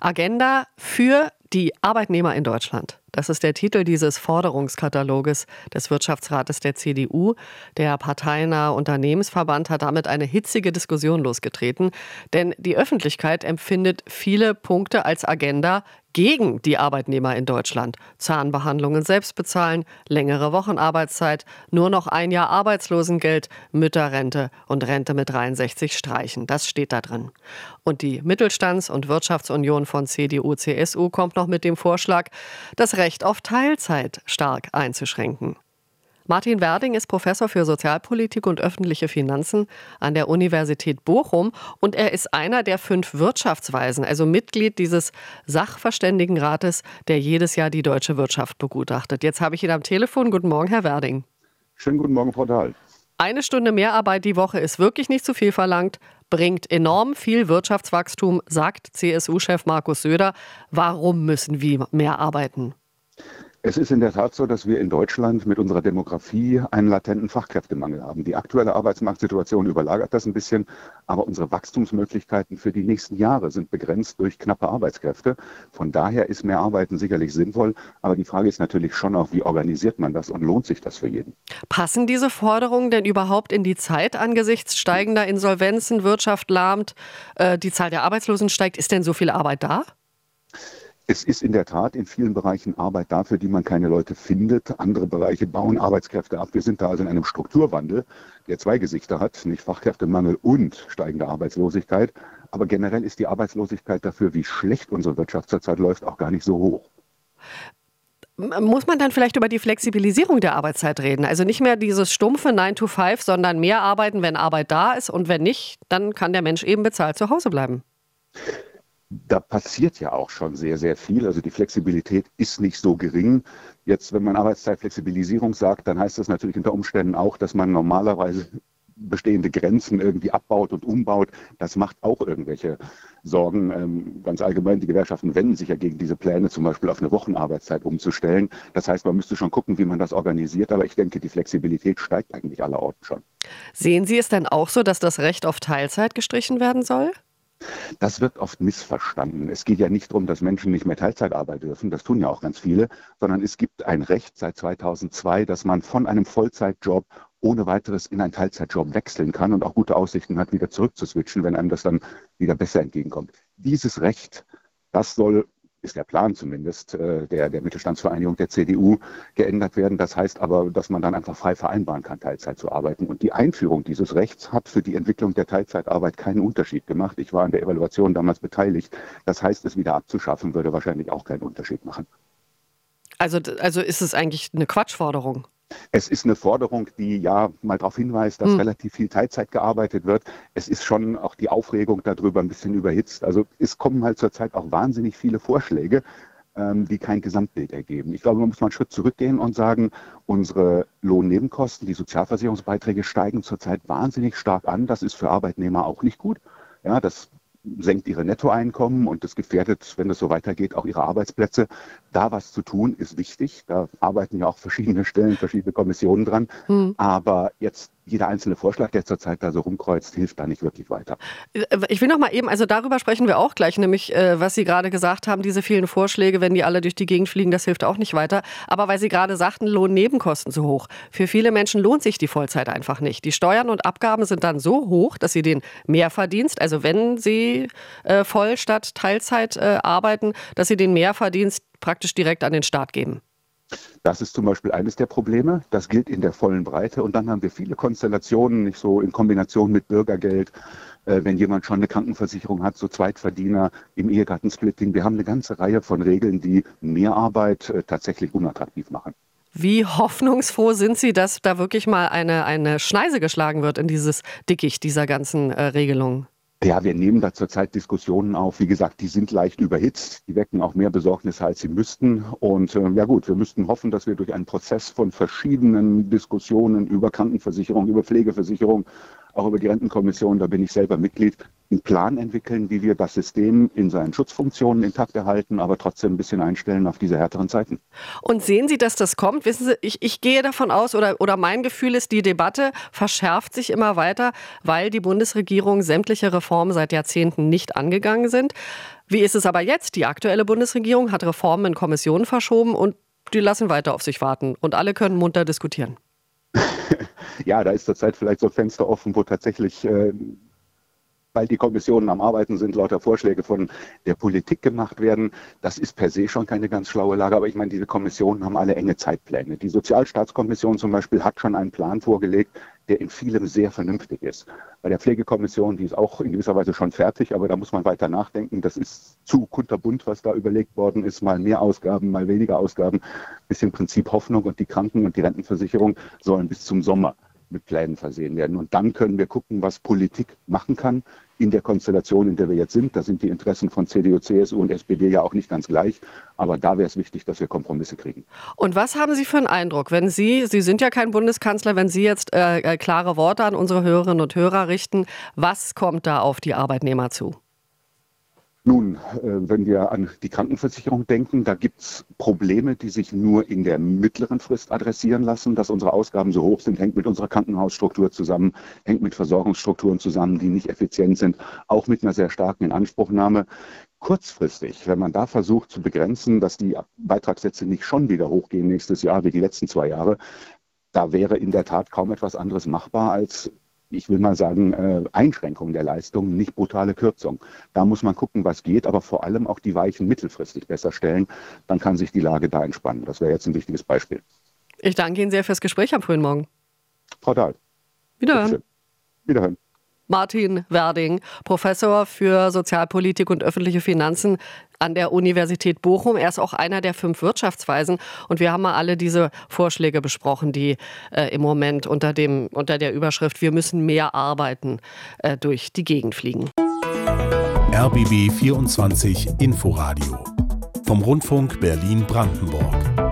Agenda für die Arbeitnehmer in Deutschland. Das ist der Titel dieses Forderungskataloges des Wirtschaftsrates der CDU. Der parteinahe Unternehmensverband hat damit eine hitzige Diskussion losgetreten. Denn die Öffentlichkeit empfindet viele Punkte als Agenda gegen die Arbeitnehmer in Deutschland. Zahnbehandlungen selbst bezahlen, längere Wochenarbeitszeit, nur noch ein Jahr Arbeitslosengeld, Mütterrente und Rente mit 63 streichen. Das steht da drin. Und die Mittelstands- und Wirtschaftsunion von CDU, CSU kommt noch mit dem Vorschlag, das Recht auf Teilzeit stark einzuschränken. Martin Werding ist Professor für Sozialpolitik und öffentliche Finanzen an der Universität Bochum und er ist einer der 5 Wirtschaftsweisen, also Mitglied dieses Sachverständigenrates, der jedes Jahr die deutsche Wirtschaft begutachtet. Jetzt habe ich ihn am Telefon. Guten Morgen, Herr Werding. Schönen guten Morgen, Frau Dahl. Eine Stunde Mehrarbeit die Woche ist wirklich nicht zu viel verlangt, bringt enorm viel Wirtschaftswachstum, sagt CSU-Chef Markus Söder. Warum müssen wir mehr arbeiten? Es ist in der Tat so, dass wir in Deutschland mit unserer Demografie einen latenten Fachkräftemangel haben. Die aktuelle Arbeitsmarktsituation überlagert das ein bisschen, aber unsere Wachstumsmöglichkeiten für die nächsten Jahre sind begrenzt durch knappe Arbeitskräfte. Von daher ist mehr Arbeiten sicherlich sinnvoll, aber die Frage ist natürlich schon auch, wie organisiert man das und lohnt sich das für jeden? Passen diese Forderungen denn überhaupt in die Zeit angesichts steigender Insolvenzen, Wirtschaft lahmt, die Zahl der Arbeitslosen steigt? Ist denn so viel Arbeit da? Es ist in der Tat in vielen Bereichen Arbeit da, für die man keine Leute findet. Andere Bereiche bauen Arbeitskräfte ab. Wir sind da also in einem Strukturwandel, der 2 Gesichter hat, nicht Fachkräftemangel und steigende Arbeitslosigkeit. Aber generell ist die Arbeitslosigkeit dafür, wie schlecht unsere Wirtschaft zurzeit läuft, auch gar nicht so hoch. Muss man dann vielleicht über die Flexibilisierung der Arbeitszeit reden? Also nicht mehr dieses stumpfe 9 to 5, sondern mehr arbeiten, wenn Arbeit da ist. Und wenn nicht, dann kann der Mensch eben bezahlt zu Hause bleiben. Da passiert ja auch schon sehr, sehr viel. Also die Flexibilität ist nicht so gering. Jetzt, wenn man Arbeitszeitflexibilisierung sagt, dann heißt das natürlich unter Umständen auch, dass man normalerweise bestehende Grenzen irgendwie abbaut und umbaut. Das macht auch irgendwelche Sorgen. Ganz allgemein, die Gewerkschaften wenden sich ja gegen diese Pläne, zum Beispiel auf eine Wochenarbeitszeit umzustellen. Das heißt, man müsste schon gucken, wie man das organisiert. Aber ich denke, die Flexibilität steigt eigentlich allerorten schon. Sehen Sie es denn auch so, dass das Recht auf Teilzeit gestrichen werden soll? Das wird oft missverstanden. Es geht ja nicht darum, dass Menschen nicht mehr Teilzeit arbeiten dürfen, das tun ja auch ganz viele, sondern es gibt ein Recht seit 2002, dass man von einem Vollzeitjob ohne weiteres in einen Teilzeitjob wechseln kann und auch gute Aussichten hat, wieder zurückzuswitchen, wenn einem das dann wieder besser entgegenkommt. Dieses Recht, das soll, ist der Plan zumindest, der Mittelstandsvereinigung der CDU, geändert werden. Das heißt aber, dass man dann einfach frei vereinbaren kann, Teilzeit zu arbeiten. Und die Einführung dieses Rechts hat für die Entwicklung der Teilzeitarbeit keinen Unterschied gemacht. Ich war an der Evaluation damals beteiligt. Das heißt, es wieder abzuschaffen, würde wahrscheinlich auch keinen Unterschied machen. Also ist es eigentlich eine Quatschforderung? Es ist eine Forderung, die ja mal darauf hinweist, dass relativ viel Teilzeit gearbeitet wird. Es ist schon auch die Aufregung darüber ein bisschen überhitzt. Also es kommen halt zurzeit auch wahnsinnig viele Vorschläge, die kein Gesamtbild ergeben. Ich glaube, man muss mal einen Schritt zurückgehen und sagen, unsere Lohnnebenkosten, die Sozialversicherungsbeiträge steigen zurzeit wahnsinnig stark an. Das ist für Arbeitnehmer auch nicht gut. Ja, das senkt ihre Nettoeinkommen und das gefährdet, wenn es so weitergeht, auch ihre Arbeitsplätze. Da was zu tun, ist wichtig. Da arbeiten ja auch verschiedene Stellen, verschiedene Kommissionen dran. Aber jetzt jeder einzelne Vorschlag, der zurzeit da so rumkreuzt, hilft da nicht wirklich weiter. Ich will noch mal eben, also darüber sprechen wir auch gleich, nämlich was Sie gerade gesagt haben, diese vielen Vorschläge, wenn die alle durch die Gegend fliegen, das hilft auch nicht weiter. Aber weil Sie gerade sagten, Lohnnebenkosten zu hoch. Für viele Menschen lohnt sich die Vollzeit einfach nicht. Die Steuern und Abgaben sind dann so hoch, dass sie den Mehrverdienst, also wenn sie voll statt Teilzeit arbeiten, dass sie den Mehrverdienst praktisch direkt an den Staat geben. Das ist zum Beispiel eines der Probleme. Das gilt in der vollen Breite. Und dann haben wir viele Konstellationen, nicht so in Kombination mit Bürgergeld, wenn jemand schon eine Krankenversicherung hat, so Zweitverdiener im Ehegattensplitting. Wir haben eine ganze Reihe von Regeln, die Mehrarbeit tatsächlich unattraktiv machen. Wie hoffnungsfroh sind Sie, dass da wirklich mal eine Schneise geschlagen wird in dieses Dickicht dieser ganzen Regelungen? Ja, wir nehmen da zurzeit Diskussionen auf. Wie gesagt, die sind leicht überhitzt. Die wecken auch mehr Besorgnisse, als sie müssten. Und ja gut, wir müssten hoffen, dass wir durch einen Prozess von verschiedenen Diskussionen über Krankenversicherung, über Pflegeversicherung, auch über die Rentenkommission, da bin ich selber Mitglied, einen Plan entwickeln, wie wir das System in seinen Schutzfunktionen intakt erhalten, aber trotzdem ein bisschen einstellen auf diese härteren Zeiten. Und sehen Sie, dass das kommt? Wissen Sie, ich gehe davon aus, oder mein Gefühl ist, die Debatte verschärft sich immer weiter, weil die Bundesregierung sämtliche Reformen seit Jahrzehnten nicht angegangen sind. Wie ist es aber jetzt? Die aktuelle Bundesregierung hat Reformen in Kommissionen verschoben und die lassen weiter auf sich warten. Und alle können munter diskutieren. Ja, da ist zurzeit vielleicht so ein Fenster offen, wo tatsächlich, weil die Kommissionen am Arbeiten sind, lauter Vorschläge von der Politik gemacht werden. Das ist per se schon keine ganz schlaue Lage, aber ich meine, diese Kommissionen haben alle enge Zeitpläne. Die Sozialstaatskommission zum Beispiel hat schon einen Plan vorgelegt, der in vielem sehr vernünftig ist. Bei der Pflegekommission, die ist auch in gewisser Weise schon fertig, aber da muss man weiter nachdenken. Das ist zu kunterbunt, was da überlegt worden ist. Mal mehr Ausgaben, mal weniger Ausgaben. Bisschen Prinzip Hoffnung, und die Kranken- und die Rentenversicherung sollen bis zum Sommer mit Plänen versehen werden. Und dann können wir gucken, was Politik machen kann in der Konstellation, in der wir jetzt sind. Da sind die Interessen von CDU, CSU und SPD ja auch nicht ganz gleich. Aber da wäre es wichtig, dass wir Kompromisse kriegen. Und was haben Sie für einen Eindruck, wenn Sie sind ja kein Bundeskanzler, wenn Sie jetzt klare Worte an unsere Hörerinnen und Hörer richten, was kommt da auf die Arbeitnehmer zu? Nun, wenn wir an die Krankenversicherung denken, da gibt es Probleme, die sich nur in der mittleren Frist adressieren lassen. Dass unsere Ausgaben so hoch sind, hängt mit unserer Krankenhausstruktur zusammen, hängt mit Versorgungsstrukturen zusammen, die nicht effizient sind, auch mit einer sehr starken Inanspruchnahme. Kurzfristig, wenn man da versucht zu begrenzen, dass die Beitragssätze nicht schon wieder hochgehen nächstes Jahr wie die letzten 2 Jahre, da wäre in der Tat kaum etwas anderes machbar als, ich will mal sagen, Einschränkung der Leistungen, nicht brutale Kürzung. Da muss man gucken, was geht, aber vor allem auch die Weichen mittelfristig besser stellen. Dann kann sich die Lage da entspannen. Das wäre jetzt ein wichtiges Beispiel. Ich danke Ihnen sehr fürs Gespräch am frühen Morgen. Frau Dahl. Wiederhören. Wiederhören. Martin Werding, Professor für Sozialpolitik und öffentliche Finanzen an der Universität Bochum. Er ist auch einer der 5 Wirtschaftsweisen. Und wir haben mal alle diese Vorschläge besprochen, die im Moment unter der Überschrift "Wir müssen mehr arbeiten" durch die Gegend fliegen. RBB 24 Inforadio vom Rundfunk Berlin-Brandenburg.